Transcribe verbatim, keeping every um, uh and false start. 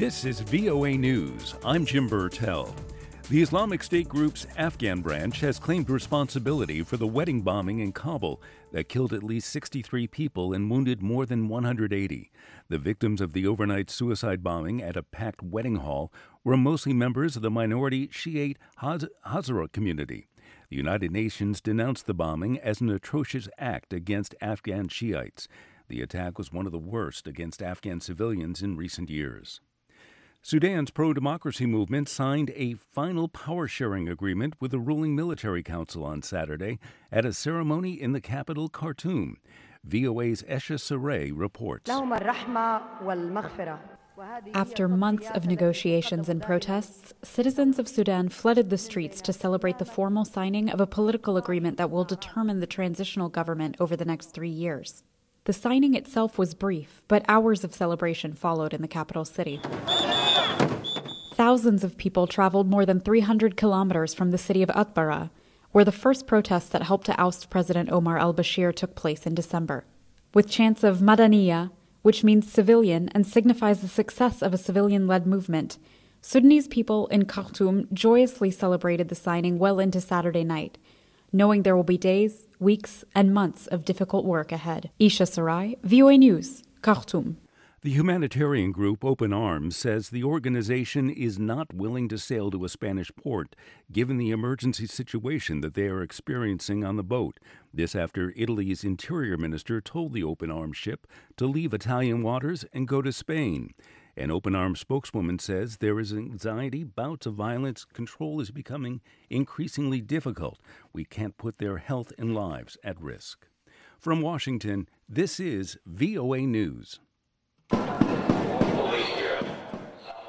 This is V O A News. I'm Jim Burtell. The Islamic State group's Afghan branch has claimed responsibility for the wedding bombing in Kabul that killed at least sixty-three people and wounded more than one hundred eighty. The victims of the overnight suicide bombing at a packed wedding hall were mostly members of the minority Shiite Haz- Hazara community. The United Nations denounced the bombing as an atrocious act against Afghan Shiites. The attack was one of the worst against Afghan civilians in recent years. Sudan's pro-democracy movement signed a final power-sharing agreement with the ruling military council on Saturday at a ceremony in the capital, Khartoum. V O A's Esha Saray reports. After months of negotiations and protests, citizens of Sudan flooded the streets to celebrate the formal signing of a political agreement that will determine the transitional government over the next three years. The signing itself was brief, but hours of celebration followed in the capital city. Thousands of people traveled more than three hundred kilometers from the city of Atbara, where the first protests that helped to oust President Omar al-Bashir took place in December. With chants of Madaniya, which means civilian and signifies the success of a civilian-led movement, Sudanese people in Khartoum joyously celebrated the signing well into Saturday night, knowing there will be days, weeks, and months of difficult work ahead. Isha Sarai, V O A News, Khartoum. The humanitarian group Open Arms says the organization is not willing to sail to a Spanish port given the emergency situation that they are experiencing on the boat. This after Italy's interior minister told the Open Arms ship to leave Italian waters and go to Spain. An Open Arms spokeswoman says there is anxiety, bouts of violence, control is becoming increasingly difficult. We can't put their health and lives at risk. From Washington, this is V O A News.